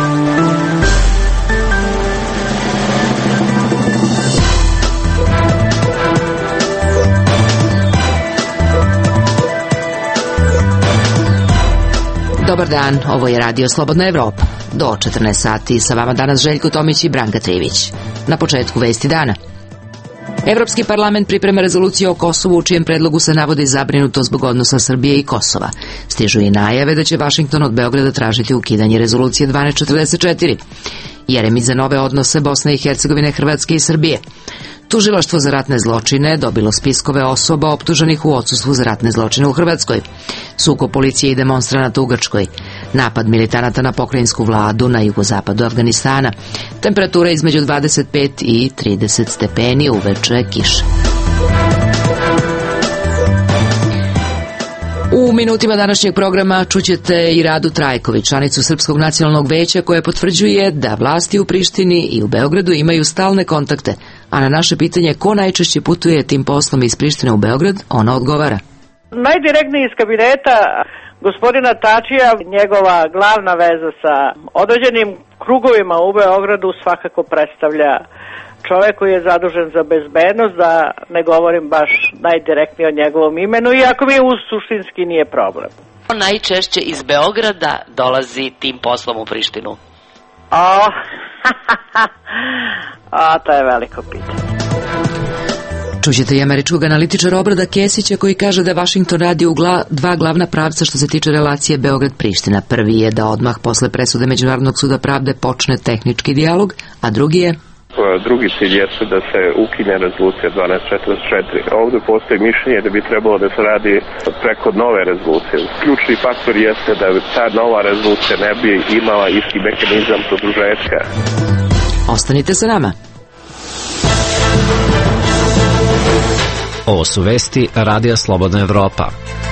Dobar dan, ovo je Radio Slobodna Evropa. Do 14 sati sa vama danas Željko Tomić i Branka Trivić. Na početku vesti dana. Evropski parlament priprema rezoluciju o Kosovu u čijem predlogu se navodi zabrinutost zbog odnosa Srbije i Kosova. Stižu i najave da će Vašington od Beograda tražiti ukidanje rezolucije 1244. Jeremić za nove odnose Bosne i Hercegovine, Hrvatske i Srbije. Tužilaštvo za ratne zločine dobilo spiskove osoba optuženih u odsustvu za ratne zločine u Hrvatskoj. Sukob policije i demonstranata u Grčkoj. Napad militanata na pokrajinsku vladu na jugozapadu Afganistana. Temperatura između 25 i 30 stepeni, uveče kiša. U minutima današnjeg programa čućete i Radu Trajković, članicu Srpskog nacionalnog veća, koja potvrđuje da vlasti u Prištini i u Beogradu imaju stalne kontakte, a na naše pitanje ko najčešće putuje tim poslom iz Prištine u Beograd, ona odgovara. Najdirektniji iz kabineta gospodina Tačija, njegova glavna veza sa određenim krugovima u Beogradu svakako predstavlja čovek koji je zadužen za bezbednost, da ne govorim baš najdirektnije o njegovom imenu, iako mi suštinski nije problem. Najčešće iz Beograda dolazi tim poslom u Prištinu? To je veliko pitanje. Čućete i američkog analitičara Obrada Kesića koji kaže da Vašington radi u dva glavna pravca što se tiče relacije Beograd-Priština. Prvi je da odmah posle presude Međunarodnog suda pravde počne tehnički dijalog, a drugi je... Drugi cilj jeste da se ukine rezolucija 1244. Ovdje postoji mišljenje da bi trebalo da se radi preko nove rezolucije. Ključni faktor jeste da ta nova rezolucija ne bi imala isti mehanizam produžetka. Ostanite sa nama. Ovo su vesti Radija Slobodna Evropa.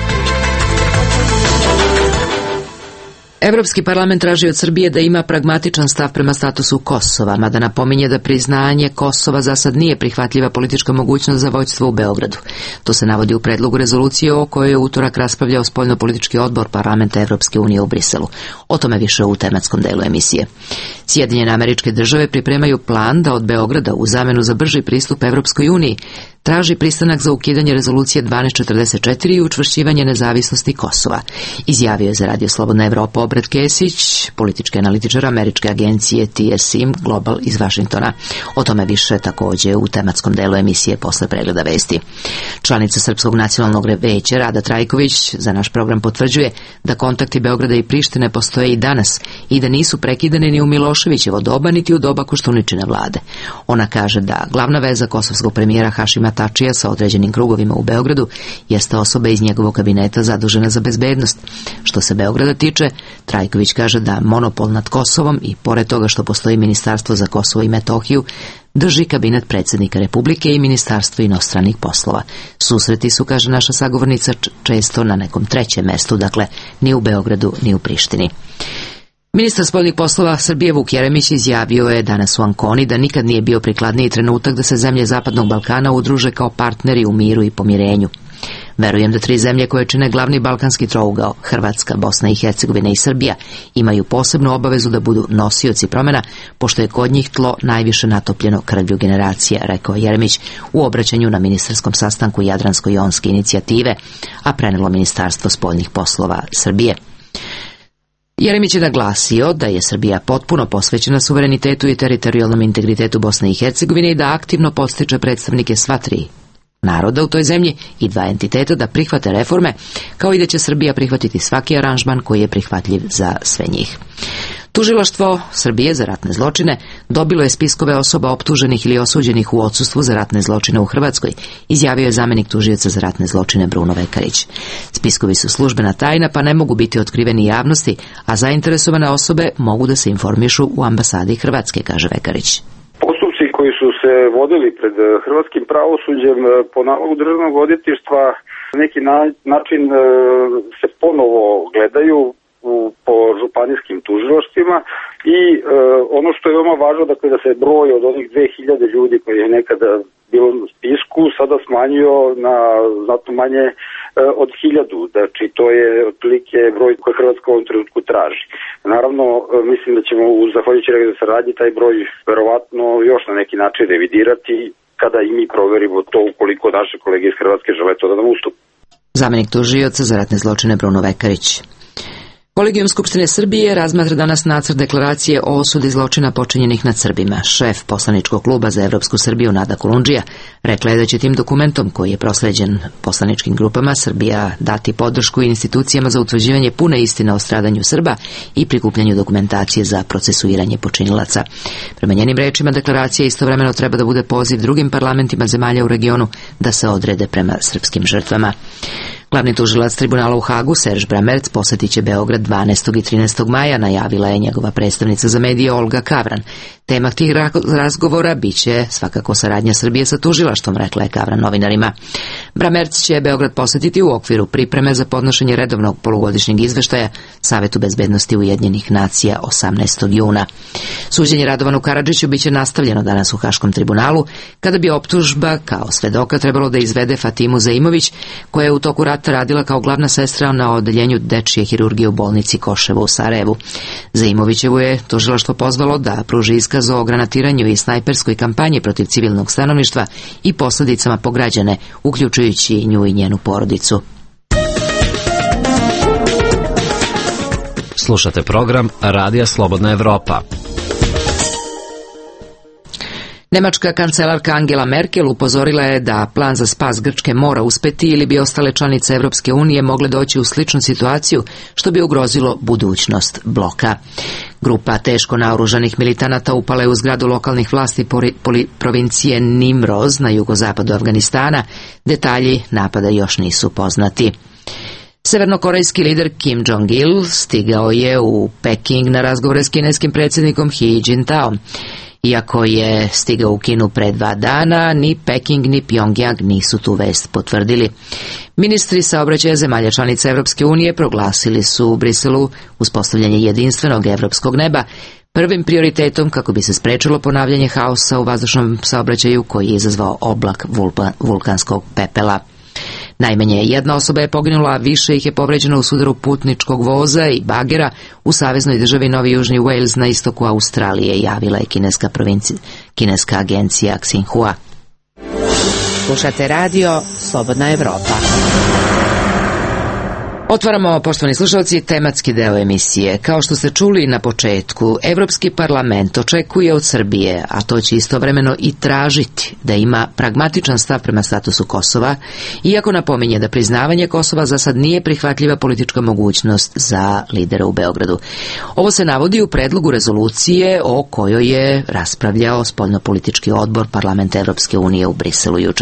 Evropski parlament traži od Srbije da ima pragmatičan stav prema statusu Kosova, mada napominje da priznanje Kosova za sad nije prihvatljiva politička mogućnost za vođstvo u Beogradu. To se navodi u predlogu rezolucije o kojoj je utorak raspravljao spoljnopolitički odbor Parlamenta Evropske unije u Briselu. O tome više u tematskom delu emisije. Sjedinjene Američke Države pripremaju plan da od Beograda u zamenu za brži pristup Evropskoj uniji traži pristanak za ukidanje rezolucije 1244 i učvršćivanje nezavisnosti Kosova. Izjavio je za Radio Slobodna Evropa Obrad Kesić, politički analitičar američke agencije TSIM Global iz Vašingtona. O tome više također u tematskom delu emisije posle pregleda vesti. Članica Srpskog nacionalnog veća Rada Trajković za naš program potvrđuje da kontakti Beograda i Prištine postoje i danas i da nisu prekidani ni u Miloševićevo doba niti u doba Koštuničine vlade. Ona kaže da glavna veza kosovskog premijera Hašima Tačija sa određenim krugovima u Beogradu jeste osoba iz njegovog kabineta zadužena za bezbednost. Što se Beograda tiče, Trajković kaže da monopol nad Kosovom i pored toga što postoji Ministarstvo za Kosovo i Metohiju, drži kabinet predsjednika Republike i Ministarstvo inostranih poslova. Susreti su, kaže naša sagovornica, često na nekom trećem mestu, dakle ni u Beogradu ni u Prištini. Ministar spoljnih poslova Srbije Vuk Jeremić izjavio je danas u Ankoni da nikad nije bio prikladniji trenutak da se zemlje Zapadnog Balkana udruže kao partneri u miru i pomirenju. Verujem da tri zemlje koje čine glavni balkanski trougao, Hrvatska, Bosna i Hercegovina i Srbija, imaju posebnu obavezu da budu nosioci promjena, pošto je kod njih tlo najviše natopljeno krvlju generacija, rekao Jeremić u obraćanju na ministarskom sastanku Jadransko-jonske inicijative, a prenelo Ministarstvo spoljnih poslova Srbije. Jeremić je naglasio da je Srbija potpuno posvećena suverenitetu i teritorijalnom integritetu Bosne i Hercegovine i da aktivno podstiče predstavnike sva tri naroda u toj zemlji i dva entiteta da prihvate reforme, kao i da će Srbija prihvatiti svaki aranžman koji je prihvatljiv za sve njih. Tužilaštvo Srbije za ratne zločine dobilo je spiskove osoba optuženih ili osuđenih u odsustvu za ratne zločine u Hrvatskoj, izjavio je zamjenik tužioca za ratne zločine Bruno Vekarić. Spiskovi su službena tajna pa ne mogu biti otkriveni javnosti, a zainteresovane osobe mogu da se informišu u ambasadi Hrvatske, kaže Vekarić. Postupci koji su se vodili pred hrvatskim pravosuđem po nalogu državnog odvjetništva na neki način se ponovo gledaju po županijskim tužilaštvima i ono što je veoma važno, dakle, da se broj od onih 2000 ljudi koji je nekada bilo na spisku, sada smanjio na znatno manje od 1000. Znači, to je otprilike broj koji Hrvatska u ovom trenutku traži. Naravno, mislim da ćemo u zahvaljujući regionalnoj saradnji taj broj verovatno još na neki način revidirati kada i mi proverimo to ukoliko naše kolege iz Hrvatske žele to da nam ustupe. Zamenik tužioca za ratne zločine Bruno Vekarić. Kolegijum Skupštine Srbije razmatra danas nacrt deklaracije o osudi zločina počinjenih nad Srbima. Šef poslaničkog kluba za Evropsku Srbiju Nada Kolundžija rekla je da će tim dokumentom, koji je prosleđen poslaničkim grupama, Srbija dati podršku institucijama za utvrđivanje pune istine o stradanju Srba i prikupljanju dokumentacije za procesuiranje počinilaca. Prema njenim rečima, deklaracija istovremeno treba da bude poziv drugim parlamentima zemalja u regionu da se odrede prema srpskim žrtvama. Glavni tužilac tribunala u Hagu, Serž Bramerc, posetit će Beograd 12. i 13. maja, najavila je njegova predstavnica za medije Olga Kavran. Tema tih razgovora biće svakako saradnja Srbije sa tužilaštvom, rekla je Kavran novinarima. Bramerc će Beograd posetiti u okviru pripreme za podnošenje redovnog polugodišnjeg izveštaja Savetu bezbednosti Ujedinjenih nacija 18. juna. Suđenje Radovanu Karadžiću biće nastavljeno danas u Haškom tribunalu, kada bi optužba kao svedoka trebalo da izvede Fatimu Zaimović, koja je u toku rata radila kao glavna sestra na odeljenju dečije hirurgije u bolnici Koševo u Sarajevu. Zaimovićevu je tužilaštvo pozvalo da pruži iskaz o granatiranju i snajperskoj kampanji protiv civilnog stanovništva i posledicama po građane, uključujući nju i njenu porodicu. Slušate program Radija Slobodna Evropa. Nemačka kancelarka Angela Merkel upozorila je da plan za spas Grčke mora uspeti ili bi ostale članice Evropske unije mogle doći u sličnu situaciju, što bi ugrozilo budućnost bloka. Grupa teško naoružanih militanata upala je u zgradu lokalnih vlasti provincije Nimroz na jugozapadu Afganistana. Detalji napada još nisu poznati. Severnokorejski lider Kim Jong-il stigao je u Peking na razgovore s kineskim predsjednikom Xi Jinpingom. Iako je stigao u Kinu pre 2 dana, ni Peking ni Pyongyang nisu tu vest potvrdili. Ministri saobraćaja zemalja članica Evropske unije proglasili su u Briselu uspostavljanje jedinstvenog evropskog neba prvim prioritetom kako bi se sprečilo ponavljanje haosa u vazdušnom saobraćaju koji je izazvao oblak vulkanskog pepela. Najmanje jedna osoba je poginula, a više ih je povređeno u sudaru putničkog voza i bagera u saveznoj državi Novi Južni Wales na istoku Australije, javila je kineska agencija Xinhua. Slušate radio Slobodna Evropa. Otvaramo, poštovani slušalci, tematski deo emisije. Kao što ste čuli na početku, Evropski parlament očekuje od Srbije, a to će istovremeno i tražiti, da ima pragmatičan stav prema statusu Kosova, iako napominje da priznavanje Kosova za sad nije prihvatljiva politička mogućnost za lidera u Beogradu. Ovo se navodi u predlogu rezolucije o kojoj je raspravljao spoljnopolitički odbor Parlamenta Evropske unije u Briselu juče.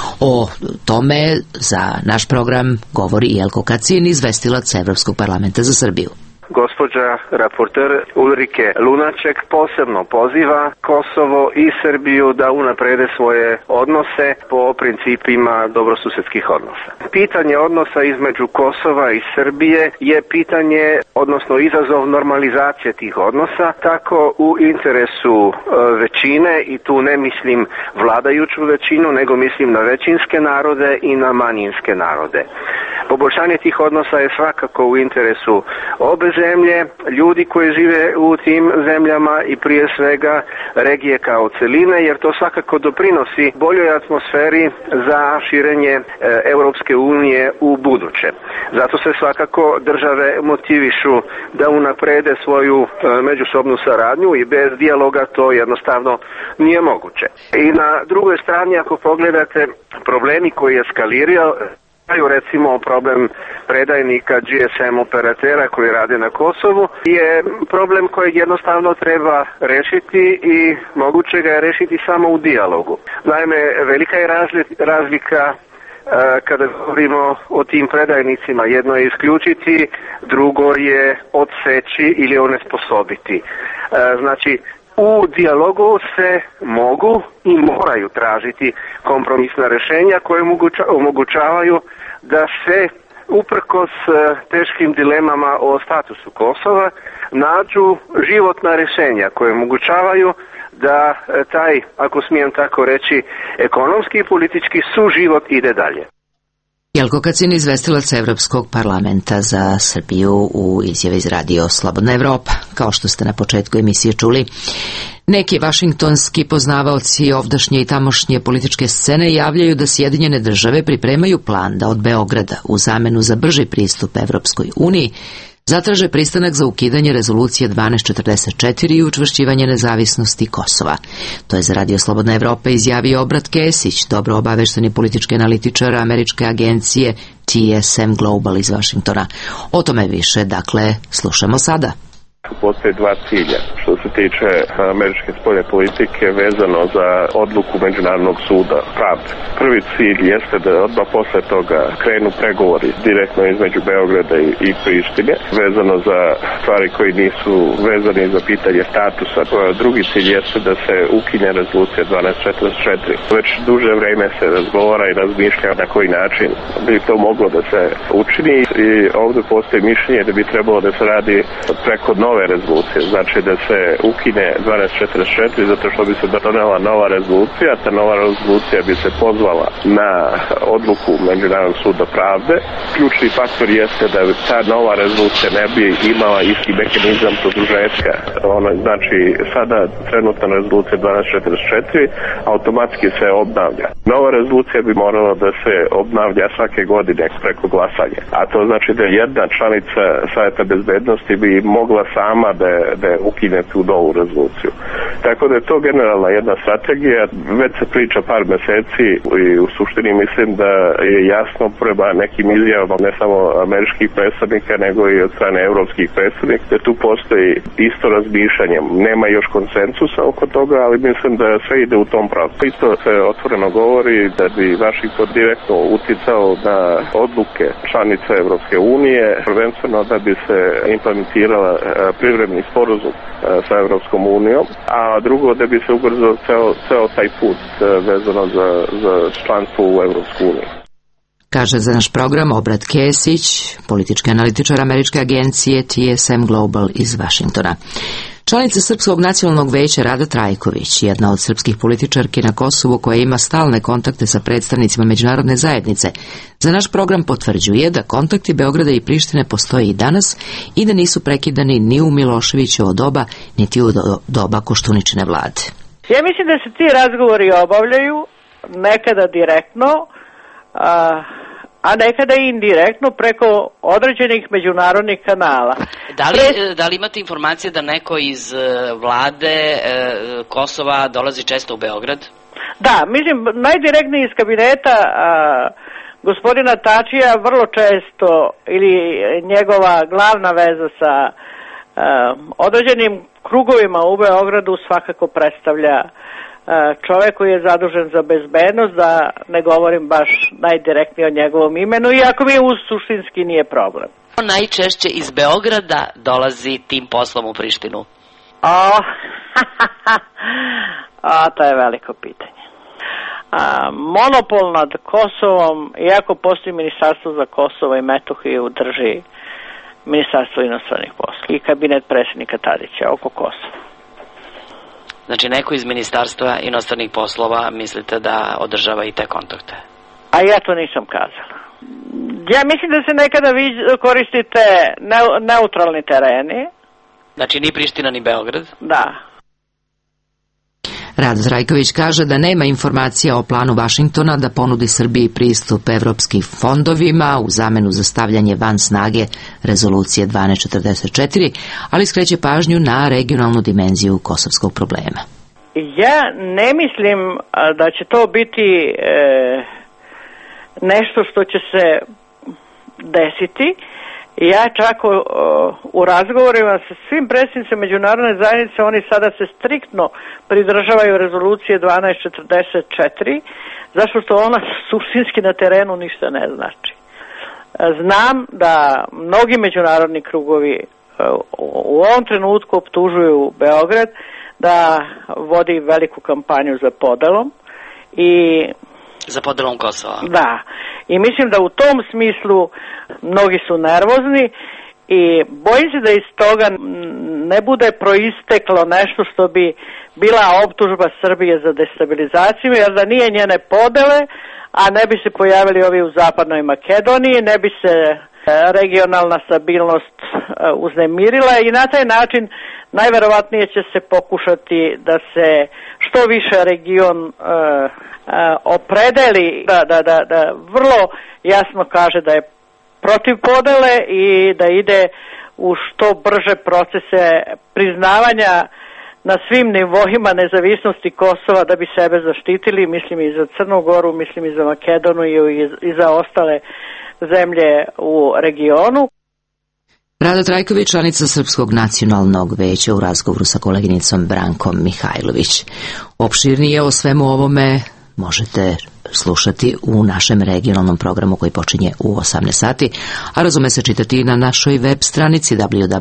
O tome za naš program govori i Jelko Kacin, izvestilac Evropskog parlamenta za Srbiju. Gospođa raporter Ulrike Lunaček posebno poziva Kosovo i Srbiju da unaprede svoje odnose po principima dobrosusedskih odnosa. Pitanje odnosa između Kosova i Srbije je pitanje, odnosno izazov normalizacije tih odnosa, tako u interesu većine, i tu ne mislim vladajuću većinu, nego mislim na većinske narode i na manjinske narode. Poboljšanje tih odnosa je svakako u interesu obe zemlje, ljudi koji žive u tim zemljama i prije svega regije kao celine, jer to svakako doprinosi boljoj atmosferi za širenje Europske unije u buduće. Zato se svakako države motivišu da unaprede svoju međusobnu saradnju i bez dijaloga to jednostavno nije moguće. I na drugoj strani, ako pogledate problemi koji je eskalirao, recimo problem predajnika GSM operatera koji rade na Kosovu je problem kojeg jednostavno treba rešiti i moguće ga je rešiti samo u dijalogu. Naime, velika je razlika kada govorimo o tim predajnicima. Jedno je isključiti, drugo je odseći ili onesposobiti. Znači, u dijalogu se mogu i moraju tražiti kompromisna rešenja koje omogućavaju da se uprkos teškim dilemama o statusu Kosova nađu životna rešenja koje omogućavaju da taj, ako smijem tako reći, ekonomski i politički suživot ide dalje. Jelko Kacin, izvestilac Evropskog parlamenta za Srbiju, u izjavi iz Radio Slobodna Evropa. Kao što ste na početku emisije čuli, neki vašingtonski poznavaoci ovdašnje i tamošnje političke scene javljaju da Sjedinjene države pripremaju plan da od Beograda u zamenu za brži pristup Evropskoj uniji zatraže pristanak za ukidanje rezolucije 1244 i učvršćivanje nezavisnosti Kosova. To je za Radio Slobodna Evropa izjavio Obrat Kesić, dobro obavešteni politički analitičar američke agencije TSM Global iz Vašingtona. O tome više, dakle, slušamo sada. Postoje dva cilja što se tiče američke spoljne politike vezano za odluku Međunarodnog suda pravde. Prvi cilj jeste da odmah posle toga krenu pregovori direktno između Beograda i Prištine vezano za stvari koji nisu vezani za pitanje statusa. Drugi cilj jeste da se ukine rezolucija 1244. Već duže vreme se razgovara i razmišlja na koji način bi to moglo da se učini i ovdje postoji mišljenje da bi trebalo da se radi preko nove rezolucije, znači da se ukine 1244 zato što bi se donela nova rezolucija, ta nova rezolucija bi se pozvala na odluku Međunarodnog suda pravde. Ključni faktor jeste da ta nova rezolucija ne bi imala isti mehanizam produžetka. Znači sada trenutna rezolucija 1244 automatski se obnavlja. Nova rezolucija bi morala da se obnavlja svake godine preko glasanja. A to znači da jedna članica Savjeta bezbednosti bi mogla sama da ukine tu novu rezoluciju. Tako da je to generalna jedna strategija, već se priča par meseci i u suštini mislim da je jasno prema nekim izjavama ne samo američkih predstavnika nego i od strane evropskih predstavnika da tu postoji isto razmišljanje. Nema još konsensusa oko toga, ali mislim da sve ide u tom pravcu. Isto se otvoreno govori da bi Vašington direktno uticao na odluke članica Evropske unije, prvenstveno da bi se implementirala privremeni sporazum sa Evropskom unijom, a drugo da bi se ubrzao ceo taj put vezano za članstvo u Evropsku uniju. Kaže za naš program Obrat Kesić, politički analitičar američke agencije TSM Global iz Vašingtona. Članica Srpskog nacionalnog veća Rada Trajković, jedna od srpskih političarki na Kosovu koja ima stalne kontakte sa predstavnicima međunarodne zajednice, za naš program potvrđuje da kontakti Beograda i Prištine postoje i danas i da nisu prekidani ni u Miloševićevo doba, niti u doba Koštuničine vlade. Ja mislim da se ti razgovori obavljaju nekada direktno, a nekada i indirektno preko određenih međunarodnih kanala. Da li imate informacije da neko iz vlade Kosova dolazi često u Beograd? Da, mislim, najdirektniji iz kabineta gospodina Tačija vrlo često, ili njegova glavna veza sa određenim krugovima u Beogradu svakako predstavlja čovjek koji je zadužen za bezbednost, da ne govorim baš najdirektnije o njegovom imenu, iako mi suštinski nije problem. Najčešće iz Beograda dolazi tim poslom u Prištinu? To je veliko pitanje. Monopol nad Kosovom, iako postoji Ministarstvo za Kosovo i Metohiju, drži Ministarstvo inostranih poslova i kabinet predsjednika Tadića oko Kosova. Znači neko iz Ministarstva inostranih poslova mislite da održava i te kontakte? A ja to nisam kazala. Ja mislim da se nekada vi koristite neutralni tereni. Znači ni Priština ni Beograd? Da. Rado Trajković kaže da nema informacija o planu Vašingtona da ponudi Srbiji pristup evropskim fondovima u zamenu za stavljanje van snage rezolucije 1244, ali skreće pažnju na regionalnu dimenziju kosovskog problema. Ja ne mislim da će to biti nešto što će se desiti. Ja čak u razgovorima sa svim predsjednicima međunarodne zajednice, oni sada se striktno pridržavaju rezolucije 1244, zašto što ona suštinski na terenu ništa ne znači. Znam da mnogi međunarodni krugovi u ovom trenutku optužuju Beograd da vodi veliku kampanju za podelom i za podelom Kosova. Da. I mislim da u tom smislu mnogi su nervozni I bojim se da iz toga ne bude proisteklo nešto što bi bila optužba Srbije za destabilizaciju, jer da nije njene podele, a ne bi se pojavili ovi u Zapadnoj Makedoniji, ne bi se regionalna stabilnost uznemirila i na taj način najverovatnije će se pokušati da se što više region opredeli, da vrlo jasno kaže da je protiv podele i da ide u što brže procese priznavanja na svim nivoima nezavisnosti Kosova da bi sebe zaštitili, mislim i za Crnu Goru, mislim i za Makedoniju i za ostale zemlje u regionu. Rada Trajković, članica Srpskog nacionalnog veća, u razgovoru sa koleginicom Brankom Mihajlović. Opširnije o svemu ovome možete slušati u našem regionalnom programu koji počinje u 18 sati, a razume se čitati i na našoj web stranici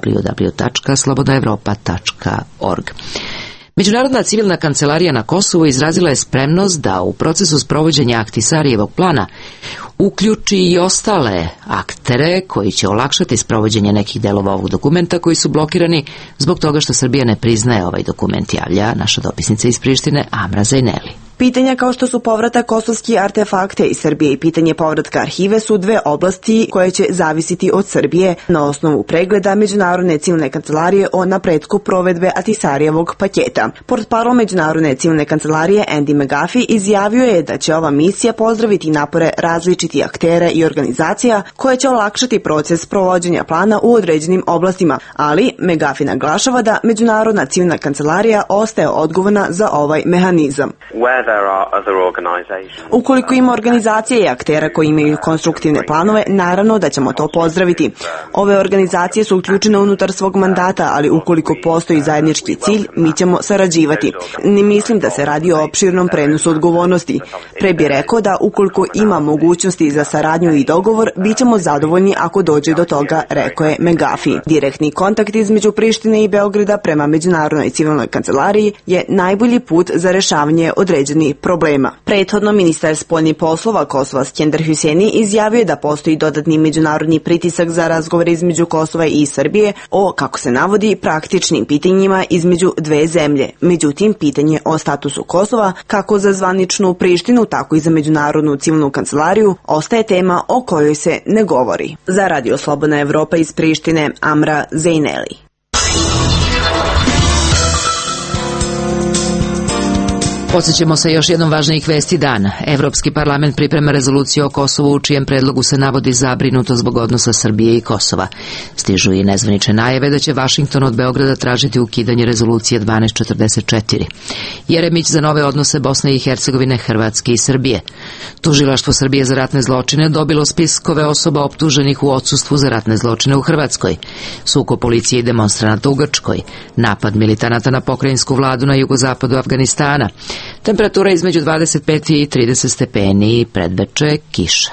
www.slobodnaevropa.org. Međunarodna civilna kancelarija na Kosovu izrazila je spremnost da u procesu sprovođenja Ahtisarijevog plana uključi i ostale aktere koji će olakšati sprovođenje nekih delova ovog dokumenta koji su blokirani zbog toga što Srbija ne priznaje ovaj dokument, javlja naša dopisnica iz Prištine Amra Zajneli. Pitanja kao što su povratak kosovskih artefakte iz Srbije i pitanje povratka arhive su dve oblasti koje će zavisiti od Srbije na osnovu pregleda Međunarodne civilne kancelarije o napretku provedbe Ahtisarijevog paketa. Portparol Međunarodne civilne kancelarije Andy McGuffey izjavio je da će ova misija pozdraviti napore različitih aktera i organizacija koje će olakšati proces provođenja plana u određenim oblastima, ali McGuffey naglašava da Međunarodna civilna kancelarija ostaje odgovorna za ovaj mehanizam. Ukoliko ima organizacije i aktera koji imaju konstruktivne planove, naravno da ćemo to pozdraviti. Ove organizacije su uključene unutar svog mandata, ali ukoliko postoji zajednički cilj, mi ćemo sarađivati. Ne mislim da se radi o opširnom prenosu odgovornosti. Pre bi rekao da ukoliko ima mogućnosti za saradnju i dogovor, bit ćemo zadovoljni ako dođe do toga, rekao je McGuffey. Direktni kontakt između Prištine i Beograda prema Međunarodnoj civilnoj kancelariji je najbolji put za rešavanje određenih problema. Prethodno ministar spoljnih poslova Kosova Skender Hüseni izjavio je da postoji dodatni međunarodni pritisak za razgovore između Kosova i Srbije o, kako se navodi, praktičnim pitanjima između dve zemlje. Međutim, pitanje o statusu Kosova, kako za zvaničnu Prištinu, tako i za Međunarodnu civilnu kancelariju, ostaje tema o kojoj se ne govori. Za Radio Slobodna Evropa iz Prištine, Amra Zajneli. Podsjećamo se još jednom važnijih vesti dana. Evropski parlament priprema rezoluciju o Kosovu u čijem predlogu se navodi zabrinutost zbog odnosa Srbije i Kosova. Stižu i nezvanične najave da će Vašington od Beograda tražiti ukidanje rezolucije 1244. Jeremić za nove odnose Bosne i Hercegovine, Hrvatske i Srbije. Tužilaštvo Srbije za ratne zločine dobilo spiskove osoba optuženih u odsustvu za ratne zločine u Hrvatskoj. Sukob policije i demonstranata u Grčkoj. Napad militanata na pokrajinsku vladu na jugozapadu Afganistana. Temperatura između 25 i 30 stepeni i predveče kiša.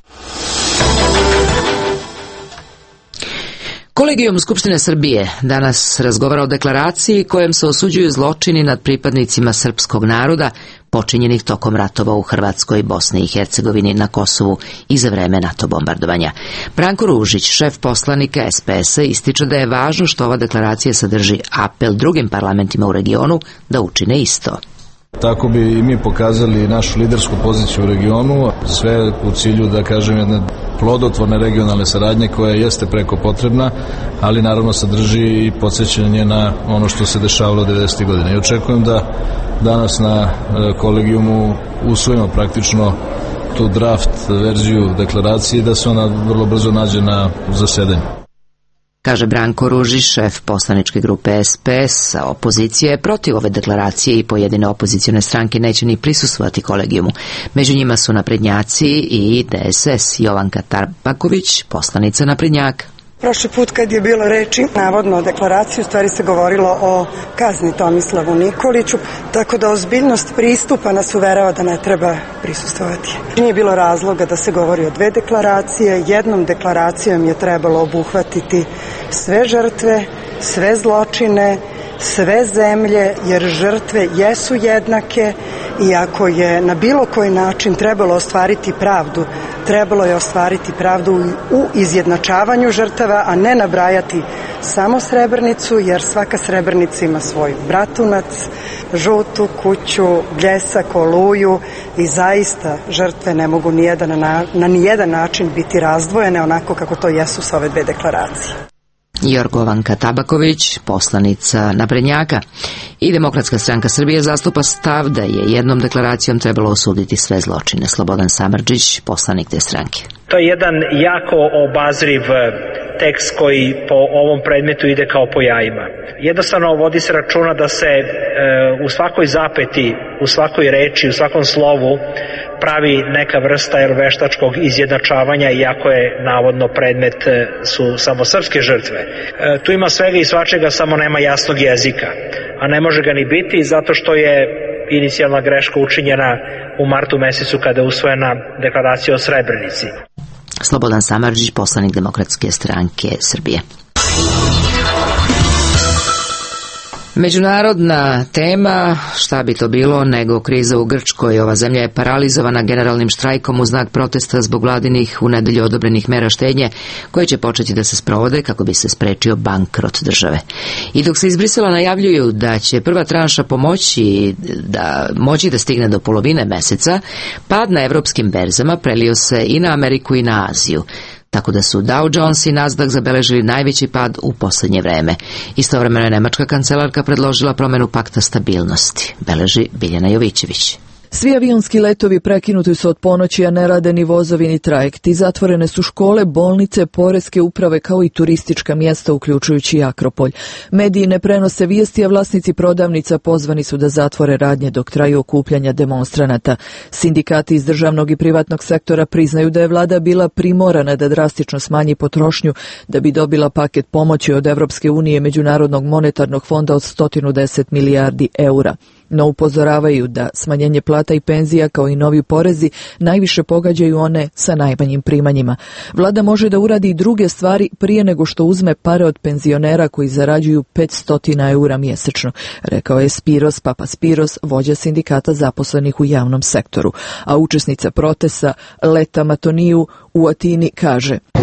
Kolegijum Skupštine Srbije danas razgovara o deklaraciji kojom se osuđuju zločini nad pripadnicima srpskog naroda počinjenih tokom ratova u Hrvatskoj, Bosni i Hercegovini, na Kosovu i za vreme NATO bombardovanja. Branko Ružić, šef poslanika SPS-a, ističe da je važno što ova deklaracija sadrži apel drugim parlamentima u regionu da učine isto. Tako bi i mi pokazali našu lidersku poziciju u regionu, sve u cilju, da kažem, jedne plodotvorne regionalne saradnje koja jeste preko potrebna, ali naravno sadrži i podsjećanje na ono što se dešavalo 90. godine. I očekujem da danas na kolegijumu usvojimo praktično tu draft verziju deklaracije, da se ona vrlo brzo nađe na zasedanju. Kaže Branko Ružić, šef poslaničke grupe SPS, a opozicija je protiv ove deklaracije i pojedine opozicione stranke neće ni prisustvovati kolegijumu. Među njima su naprednjaci i DSS. Jovanka Tarbaković, poslanica naprednjaka. Prošli put kad je bilo reči, navodno o deklaraciji, u stvari se govorilo o kazni Tomislavu Nikoliću, tako da ozbiljnost pristupa nas uverava da ne treba prisustvovati. Nije bilo razloga da se govori o dve deklaracije, jednom deklaracijom je trebalo obuhvatiti sve žrtve, sve zločine, sve zemlje, jer žrtve jesu jednake i ako je na bilo koji način trebalo ostvariti pravdu, trebalo je ostvariti pravdu u izjednačavanju žrtava, a ne nabrajati samo Srebrenicu, jer svaka Srebrenica ima svoj Bratunac, Žutu kuću, Bljesak, Oluju i zaista žrtve ne mogu na nijedan način biti razdvojene onako kako to jesu sa ove dve deklaracije. Jorgovanka Tabaković, poslanica naprednjaka. I Demokratska stranka Srbije zastupa stav da je jednom deklaracijom trebalo osuditi sve zločine. Slobodan Samardžić, poslanik te stranke. To je jedan jako obazriv tekst koji po ovom predmetu ide kao po jajima. Jednostavno vodi se računa da se u svakoj zapeti, u svakoj reči, u svakom slovu pravi neka vrsta veštačkog izjednačavanja, iako je navodno predmet su samo srpske žrtve. Tu ima svega i svačega, samo nema jasnog jezika, a ne može ga ni biti zato što je inicijalna greška učinjena u martu mesecu kada je usvojena deklaracija o Srebrenici. Slobodan Samardžić, poslanik Demokratske stranke Srbije. Međunarodna tema, šta bi to bilo nego kriza u Grčkoj. Ova zemlja je paralizovana generalnim štrajkom u znak protesta zbog vladinih u nedelju odobrenih mera štednje koje će početi da se sprovode kako bi se sprečio bankrot države. I dok se iz Brisela najavljuju da će prva tranša moći da stigne do polovine meseca, pad na evropskim berzama prelio se i na Ameriku i na Aziju. Tako da su Dow Jones i Nasdaq zabeležili najveći pad u posljednje vreme. Istovremeno je nemačka kancelarka predložila promjenu pakta stabilnosti, beleži Biljana Jovićević. Svi avionski letovi prekinuti su od ponoći, a ne rade ni vozovi ni trajekti. Zatvorene su škole, bolnice, poreske uprave kao i turistička mjesta, uključujući i Akropolj. Mediji ne prenose vijesti, a vlasnici prodavnica pozvani su da zatvore radnje dok traju okupljanja demonstranata. Sindikati iz državnog i privatnog sektora priznaju da je vlada bila primorana da drastično smanji potrošnju da bi dobila paket pomoći od Evropske unije i Međunarodnog monetarnog fonda od 110 milijardi eura. No upozoravaju da smanjenje plata i penzija kao i novi porezi najviše pogađaju one sa najmanjim primanjima. Vlada može da uradi i druge stvari prije nego što uzme pare od penzionera koji zarađuju 500 eura mjesečno, rekao je Spiros Papaspiros, vođa sindikata zaposlenih u javnom sektoru. A učesnica protesta Leta Matoniju u Atini kaže: Mi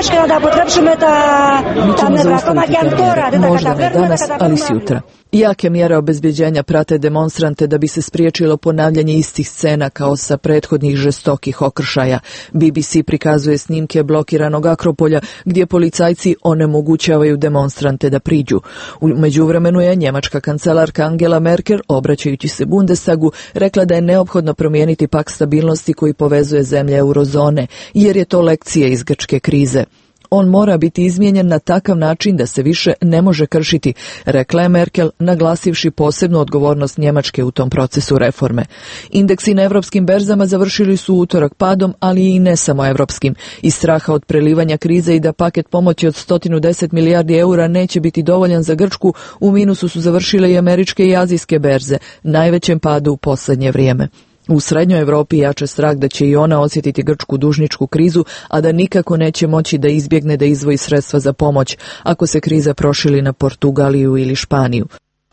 ćemo zaustaviti karijere, možda ne danas, ali sutra. Jake mjere obezbeđenja prate demonstrante da bi se spriječilo ponavljanje istih scena kao sa prethodnih žestokih okršaja. BBC prikazuje snimke blokiranog Akropolja gdje policajci onemogućavaju demonstrante da priđu. U međuvremenu je njemačka kancelarka Angela Merkel, obraćajući se Bundestagu, rekla da je neophodno promijeniti pakt stabilnosti koji povezuje zemlje eurozone, jer je to lekcija iz grčke krize. On mora biti izmijenjen na takav način da se više ne može kršiti, rekla je Merkel, naglasivši posebnu odgovornost Njemačke u tom procesu reforme. Indeksi na evropskim berzama završili su utorak padom, ali i ne samo evropskim. Iz straha od prelivanja krize i da paket pomoći od 110 milijardi eura neće biti dovoljan za Grčku, u minusu su završile i američke i azijske berze, najvećem padu u posljednje vrijeme. U Srednjoj Evropi jače strah da će i ona osjetiti grčku dužničku krizu, a da nikako neće moći da izbjegne da izdvoji sredstva za pomoć ako se kriza proširi na Portugaliju ili Španiju.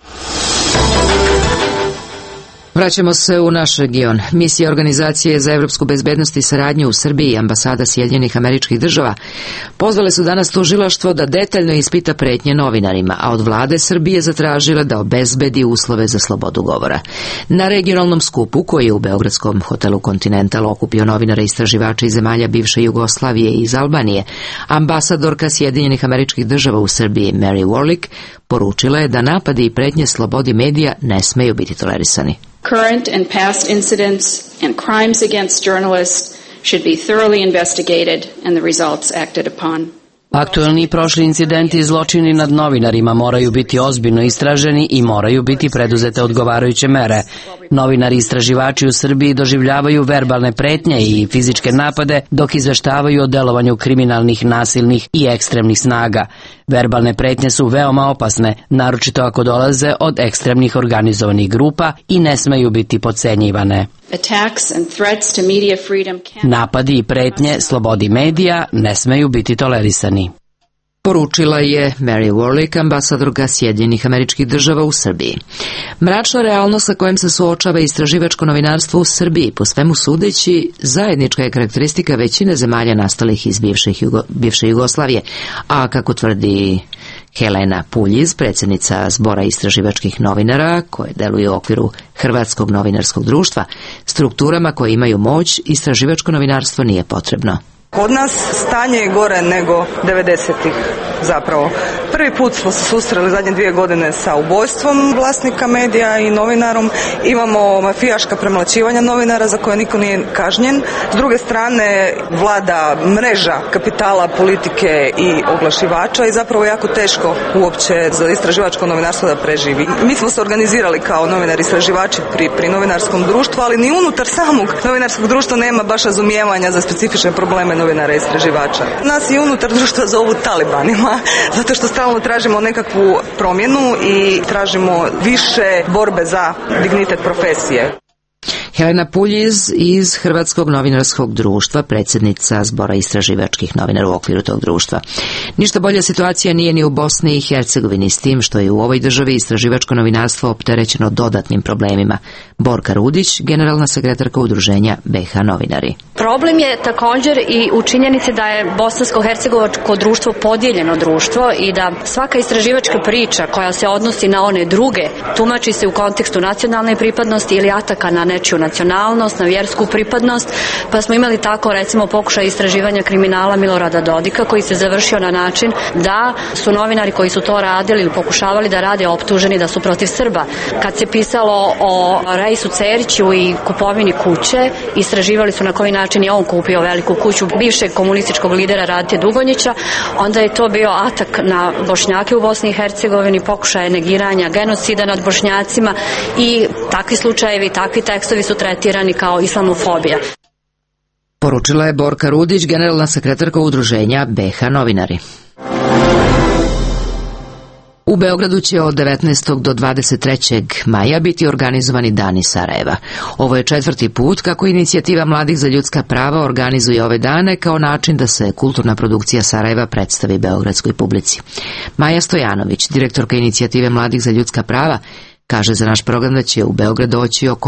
Vraćamo se u naš region. Misija Organizacije za evropsku bezbednost i saradnju u Srbiji i ambasada Sjedinjenih Američkih Država pozvale su danas tužilaštvo da detaljno ispita pretnje novinarima, a od vlade Srbije zatražile da obezbedi uslove za slobodu govora. Na regionalnom skupu, koji je u beogradskom hotelu Continental okupio novinare i istraživače iz zemalja bivše Jugoslavije i iz Albanije, ambasadorka Sjedinjenih Američkih Država u Srbiji Mary Warlick poručila je da napadi i pretnje slobodi medija ne smeju biti tolerisani. Current and past incidents and crimes against journalists should be thoroughly investigated and the results acted upon. Aktuelni i prošli incidenti i zločini nad novinarima moraju biti ozbiljno istraženi i moraju biti preduzete odgovarajuće mere. Novinari i istraživači u Srbiji doživljavaju verbalne pretnje i fizičke napade dok izveštavaju o delovanju kriminalnih, nasilnih i ekstremnih snaga. Verbalne pretnje su veoma opasne, naročito ako dolaze od ekstremnih organizovanih grupa i ne smeju biti potcenjivane. Napadi i pretnje slobodi medija ne smeju biti tolerisani. Poručila je Mary Warlick, ambasadorka Sjedinjenih Američkih Država u Srbiji. Mračna realnost sa kojom se suočava istraživačko novinarstvo u Srbiji, po svemu sudeći, zajednička je karakteristika većine zemalja nastalih iz bivše Jugoslavije, a kako tvrdi Helena Puljiz, predsjednica Zbora istraživačkih novinara, koje deluje u okviru Hrvatskog novinarskog društva, strukturama koje imaju moć, istraživačko novinarstvo nije potrebno. Kod nas stanje je gore nego 90-ih zapravo. Prvi put smo se susreli zadnje 2 godine sa ubojstvom vlasnika medija i novinarom. Imamo mafijaška premlaćivanja novinara za koje niko nije kažnjen. S druge strane vlada mreža kapitala, politike i oglašivača i zapravo jako teško uopće za istraživačko novinarstvo da preživi. Mi smo se organizirali kao novinari istraživači pri novinarskom društvu, ali ni unutar samog novinarskog društva nema baš razumijevanja za specifične probleme novinara i istraživača. Nas i unutar društva zovu talibanima, zato što stalno tražimo nekakvu promjenu i tražimo više borbe za dignitet profesije. Helena Puljiz iz Hrvatskog novinarskog društva, predsjednica Zbora istraživačkih novinara u okviru tog društva. Ništa bolja situacija nije ni u Bosni i Hercegovini, s tim što je u ovoj državi istraživačko novinarstvo opterećeno dodatnim problemima. Borka Rudić, generalna sekretarka udruženja BiH novinari. Problem je također i u činjenici da je bosansko-hercegovačko društvo podijeljeno društvo i da svaka istraživačka priča koja se odnosi na one druge tumači se u kontekstu nacionalne pripadnosti ili ataka na nečiju nacionalnost, na vjersku pripadnost, pa smo imali tako recimo pokušaj istraživanja kriminala Milorada Dodika koji se završio na način da su novinari koji su to radili ili pokušavali da rade optuženi da su protiv Srba. Kad se pisalo o Reisu Ceriću i kupovini kuće, istraživali su na koji način je on kupio veliku kuću bivšeg komunističkog lidera Radite Dugonjića, onda je to bio atak na Bošnjake u Bosni i Hercegovini, pokušaj negiranja genocida nad Bošnjacima i takvi slučajevi, takvi tekstovi su tretirani kao islamofobija. Poručila je Borka Rudić, generalna sekretarka udruženja BiH novinari. U Beogradu će od 19. do 23. maja biti organizovani Dani Sarajeva. Ovo je 4. put kako Inicijativa mladih za ljudska prava organizuje ove dane kao način da se kulturna produkcija Sarajeva predstavi beogradskoj publici. Maja Stojanović, direktorka Inicijative mladih za ljudska prava, kaže za naš program da će u Beograd doći oko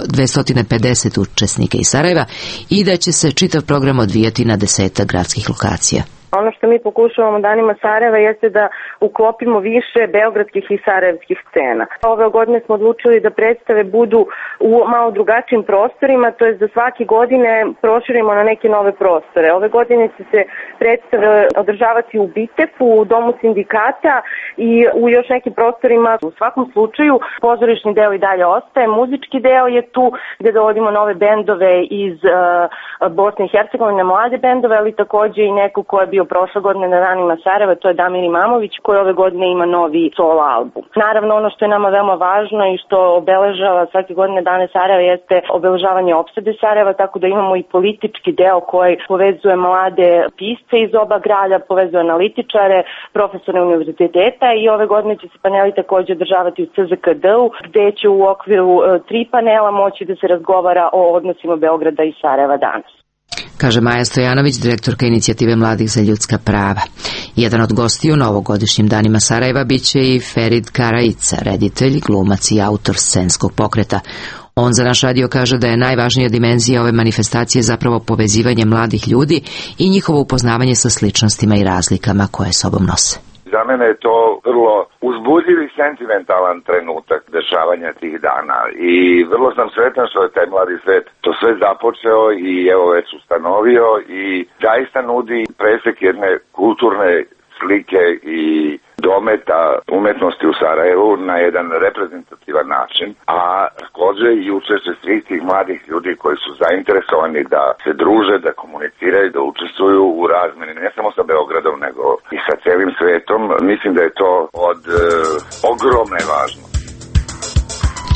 250 učesnika iz Sarajeva i da će se čitav program odvijati na 10 gradskih lokacija. Ono što mi pokušavamo danima Sarajeva jeste da uklopimo više beogradskih i sarajevskih scena. Ove godine smo odlučili da predstave budu u malo drugačijim prostorima, to jest da svake godine proširimo na neke nove prostore. Ove godine će se predstave održavati u Bitefu, u Domu sindikata i u još nekim prostorima. U svakom slučaju pozorišni deo i dalje ostaje, muzički deo je tu gde dovodimo nove bendove iz Bosne i Hercegovine, mlade bendove, ali takođe i neko ko je bio prošle godine na danima Sarajeva, to je Damir Imamović koji ove godine ima novi solo album. Naravno, ono što je nama veoma važno i što obeležava svake godine dane Sarajeva jeste obeležavanje opsade Sarajeva, tako da imamo i politički deo koji povezuje mlade pisce iz oba grada, povezuje analitičare, profesore univerziteta i ove godine će se paneli takođe održavati u CZKD-u, gde će u okviru 3 panela moći da se razgovara o odnosima Beograda i Sarajeva danas. Kaže Maja Stojanović, direktorka Inicijative mladih za ljudska prava. Jedan od gostiju na ovogodišnjim danima Sarajeva biće i Ferid Karajica, reditelj, glumac i autor scenskog pokreta. On za naš radio kaže da je najvažnija dimenzija ove manifestacije zapravo povezivanje mladih ljudi i njihovo upoznavanje sa sličnostima i razlikama koje sobom nose. Za mene je to vrlo uzbudljiv i sentimentalan trenutak dešavanja tih dana i vrlo sam sretan što je taj mladi svet to sve započeo i evo već ustanovio i zaista nudi presek jedne kulturne slike i dometa umetnosti u Sarajevu na jedan reprezentativan način, a također i učešće svih tih mladih ljudi koji su zainteresovani da se druže, da komuniciraju, da učestvuju u razmeni ne samo sa Beogradom nego i sa celim svetom. Mislim da je to od ogromne važnosti.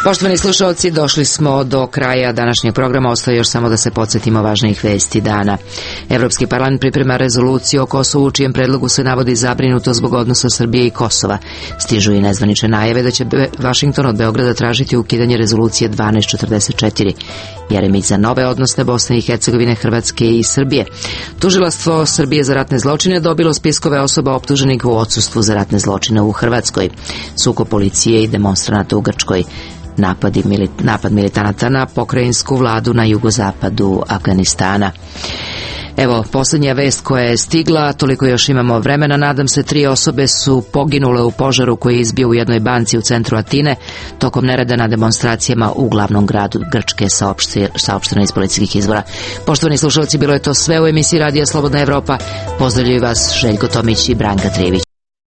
Poštovani slušalci, došli smo do kraja današnjeg programa. Ostaje još samo da se podsjetimo važnijih vesti dana. Evropski parlament priprema rezoluciju o Kosovu, u čijem predlogu se navodi zabrinuto zbog odnosa Srbije i Kosova. Stižu i nezvanične najave da će Vašington od Beograda tražiti ukidanje rezolucije 1244. Jeremić za nove odnose Bosne i Hercegovine, Hrvatske i Srbije. Tužilaštvo Srbije za ratne zločine dobilo spiskove osoba optuženih u odsustvu za ratne zločine u Hrvatskoj. Sukob policije i demonstranata u Grčkoj. Napad militanata na pokrajinsku vladu na jugozapadu Afganistana. Evo, posljednja vest koja je stigla, toliko još imamo vremena. Nadam se, 3 osobe su poginule u požaru koji je izbio u jednoj banci u centru Atine tokom nereda na demonstracijama u glavnom gradu Grčke, saopšteno iz policijskih izvora. Poštovani slušalci, bilo je to sve u emisiji Radija Slobodna Evropa. Pozdravljaju vas Željko Tomić i Branka Trijević.